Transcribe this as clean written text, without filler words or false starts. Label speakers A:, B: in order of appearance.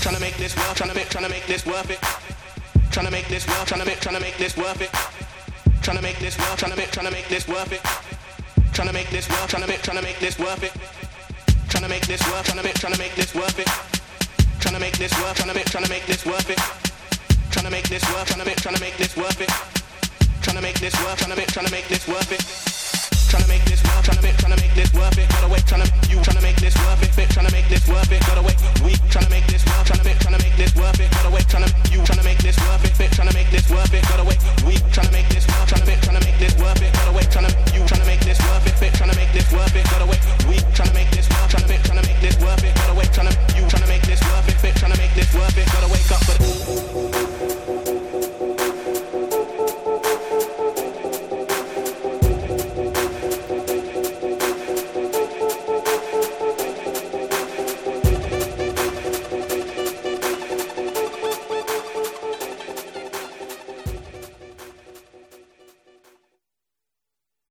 A: tryna make this worth, tryna make this worth it. Tryna make this worth, tryna make this worth it. Tryna make this worth, tryna make this worth it. Tryna make this worth, tryna make this worth it. Tryna make this worth, tryna make this worth it. Tryna make this worth, tryna make this worth it. Tryna make this worth, tryna make this worth it. Tryna make this worth, tryna make this worth it. Tryna make this worth, tryna make this worth it. Gotta wait, tryna make this worth it. Fit, tryna make this worth it. Gotta wait, we tryna make this worth, tryna make this worth it. Gotta wait, tryna make this worth it. Fit, tryna make this worth it. Gotta wait, we tryna make this worth, tryna make this worth it. Gotta wait, tryna make this worth it. Fit, tryna make this worth it. Gotta wait.